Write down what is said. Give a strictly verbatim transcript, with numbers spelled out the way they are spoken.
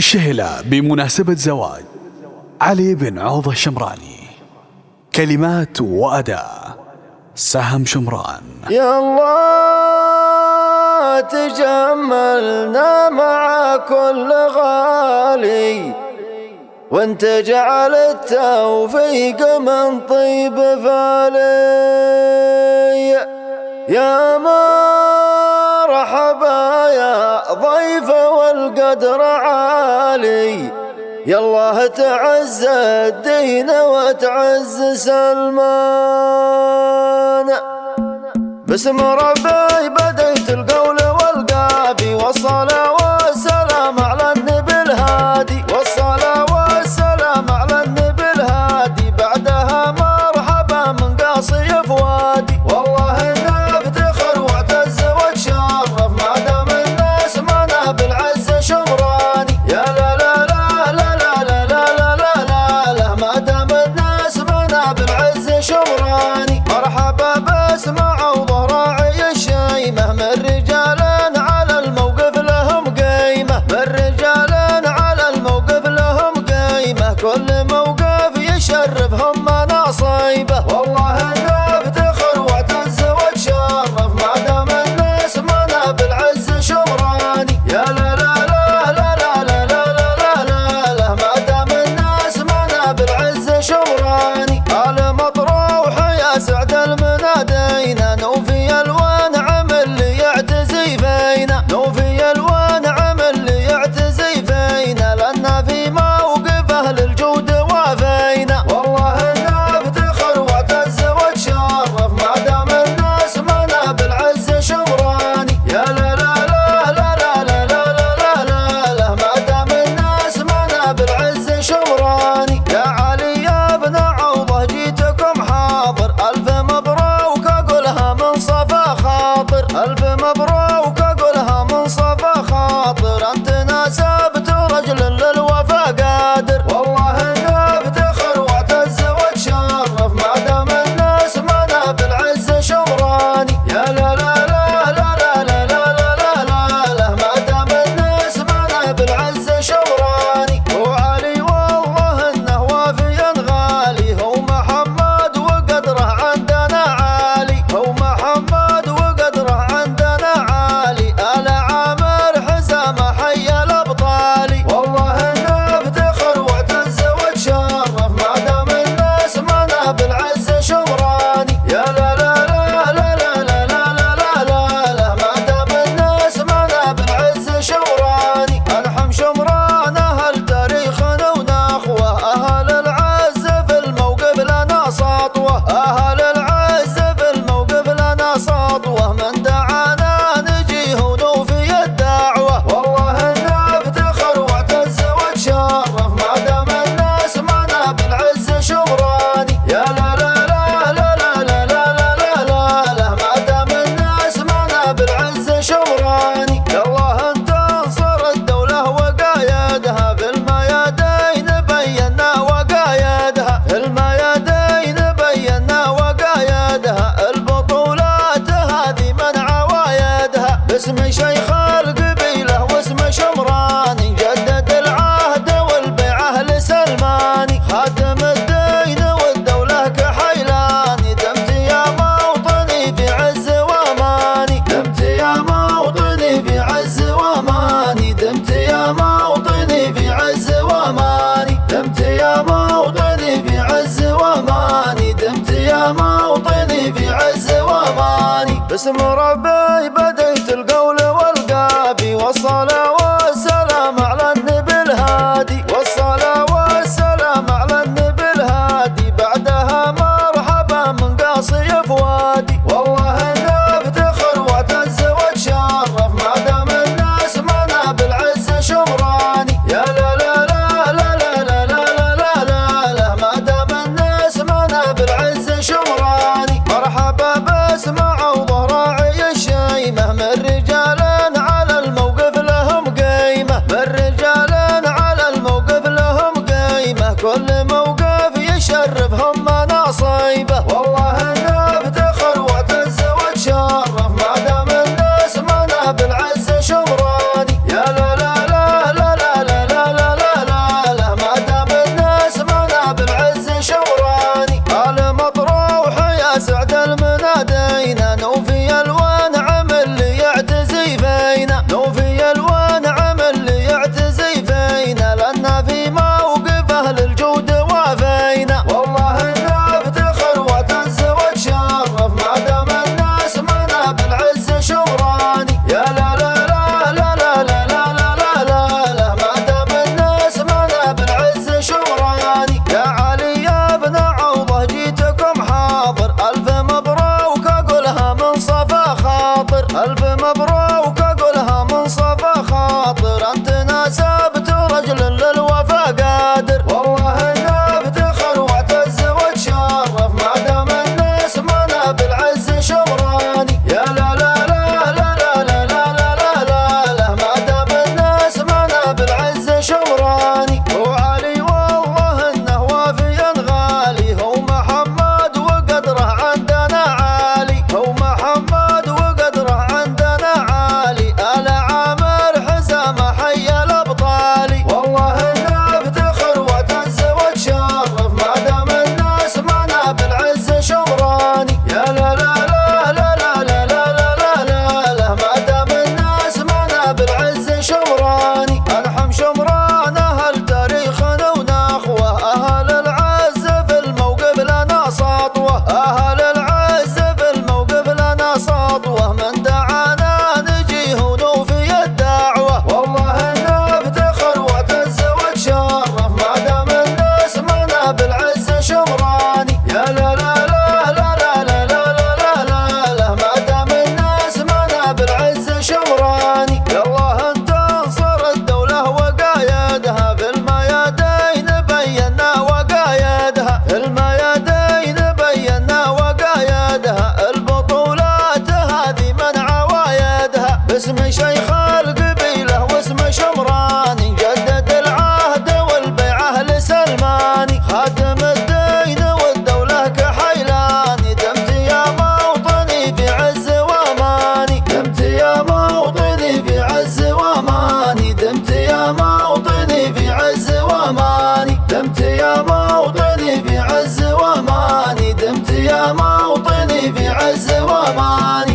شهلة بمناسبة زواج علي بن عوض الشمراني. كلمات وأداء سهم شمران. يا الله تجملنا مع كل غالي، وانت جعل التوفيق من طيب فالي. يا مرحبا يا ضيف والقدر عالي، يا الله تعز الدين وتعز سلمان. باسم ربي بديت القول والقافي، والصلاة والسلام على النبي الهادي، والصلاة والسلام على النبي الهادي. بعدها مرحبا من قاصي فؤادي، والله انه افتخر واعتز وتشرف ما دام الناس منا بالعز شمراني. يا لا لا لا لا لا لا لا لا لا لا ما دام الناس منا بالعز شمراني. مرحبا باسم عوضه راعي الشيمة، من رجال على الموقف لهم قيمة، من رجال على الموقف لهم قيمة. كل موقف يشرفهم مناصيبه، والله انه افتخر واعتز وتشرف ما دام الناس منا بالعز شمراني. يا لا لا لا لا لا لا لا لا لا لا ما دام الناس منا بالعز شمراني. آل مطروح يا سعد المنادينا، نوفي الوانعم اللي يعتزي فينا، نوفي الوانعم اللي يعتزي فينا. لنا في موقف اهل الجود وافينا، والله انه افتخر واعتز وتشرف ما دام الناس منا بالعز شمراني. يا لا لا لا لا لا لا لا لا لا لا ما دام الناس منا بالعز شمراني. يا علي يا ابن عوضه جيتكم حاضر، الف مبروك اقولها من صفا خاطر، الف مبروك اقولها من صفا خاطر. انت ناسبت رجل للوفا قادر، والله انه افتخر واعتز وتشرف ما دام الناس منا بالعز شمراني. يا لا لا لا لا لا لا لا لا لا لا ما دام الناس منا بالعز شمراني. هو علي والله انه وافيا غالي، هو محمد وقدره عندنا عالي، هو محمد وقدره عندنا عالي. آل عامر حزامه حي الابطالي، والله انه افتخر واعتز وتشرف ما دام الناس منا بالعز شمراني. يا لا لا لا لا لا لا لا لا لا لا ما دام الناس منا بالعز شمراني. انحم شمران اهل تاريخنا ونخوه، اهل العز في الموقف لنا سطوه، اهل العز في الموقف لنا سطوه. من دعانا نجيه ونوفي الدعوه، والله انه افتخر واعتز وتشرف ما دام الناس منا بالعز شمراني. يا لا لا لا لا لا لا لا لا لا لا ما دام الناس منا بالعز شمراني. يا الله انت انصر الدوله وقايدها، في الميادين بينا وقايدها، في الميادين بينا وقايدها. البطولات هذه من عوايدها، باسم شيخ القبيله واسم شمراني. جدد العهد والبيعه لسلماني، خادم الدين والدوله كحيلاني. دمت يا موطني في عز واماني، دمت يا موطني في عز واماني، دمت يا موطني في عز واماني، دمت يا موطني في عز واماني، دمت يا موطني في عز واماني. باسم ربي بديت القول والقافي، والصلاة والسلام على النبي الهادي، والصلاة والسلام على النبي الهادي. بعدها مرحبا من قاصي فؤادي، والله انه افتخر واعتز وتشرف ما دام الناس منا بالعز شمراني. يا لا لا لا لا لا لا لا لا لا لا ما دام الناس منا بالعز شمراني. مرحبا باسم عوضه راعي الشيمة، من رجال على الموقف لهم شمراني. ألحم شمران أهل تاريخنا ونخوة، أهل العز في الموقف لنا سطوة، أهل العز في الموقف لنا سطوة. من دعانا نجيه ونوفي الدعوة، والله إنا افتخر وتعز وتشرف ما دام الناس منا بالعز شمراني. يا لا لا لا لا لا لا لا لا لا لا ما دام الناس منا بالعز شمراني. يالله انت انصر الدولة وقايدها، في الميادين بينا وقايدها، في الميادين بينا وقايدها. البطولات هذه من عوايدها، باسم شيخ القبيلة واسم شمراني. جدد العهد والبيعة لسلماني، خادم الدين والدولة كحيلاني. دمت يا موطني في عز واماني، دمت يا موطني في عز واماني، دمت يا موطني في عز واماني، دمت يا موطني في عز واماني، دمت يا موطني في عز واماني.